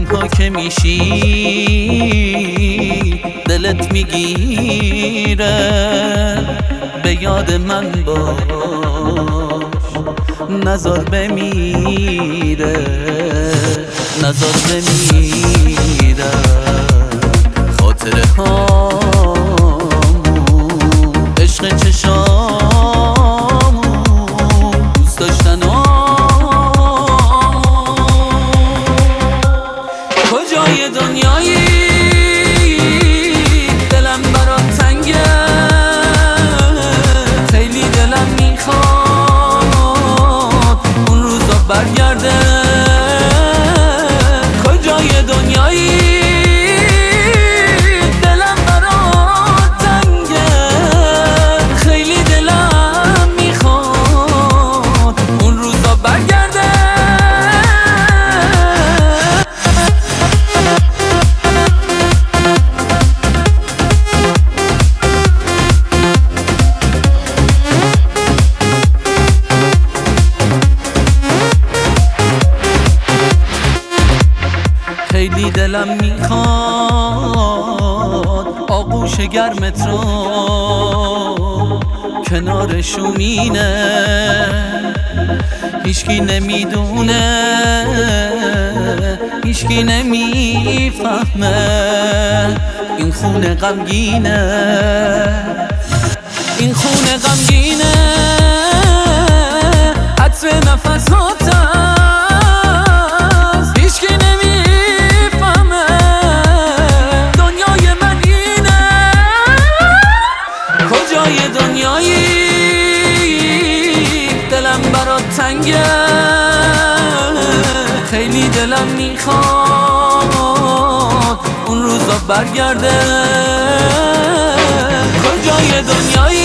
تنها که میشی دلت میگیره، به یاد من باش نزار بمیره، نزار بمیره. خاطره هامون عشق چشامون دوست داشتن کجای دنیایی دلم برات تنگه، خیلی دلم میخواد اون روزا برگرده. کجای دنیایی دلم برات تنگه، خیلی دلم میخواد اون روزا برگرده. خیلی دلم میخواد آغوش گرمت رو کنار شومینه، هیچکی نمیدونه، هیچکی نمیفهمه. این خونه غمگینه، این خونه غمگینه. عطر نفس هاتم هیچکی نمیفهمه، دنیای من اینه. کجای دنیایی دلم برات تنگه، خیلی دلم میخواد اون روزا برگرده. کجای دنیایی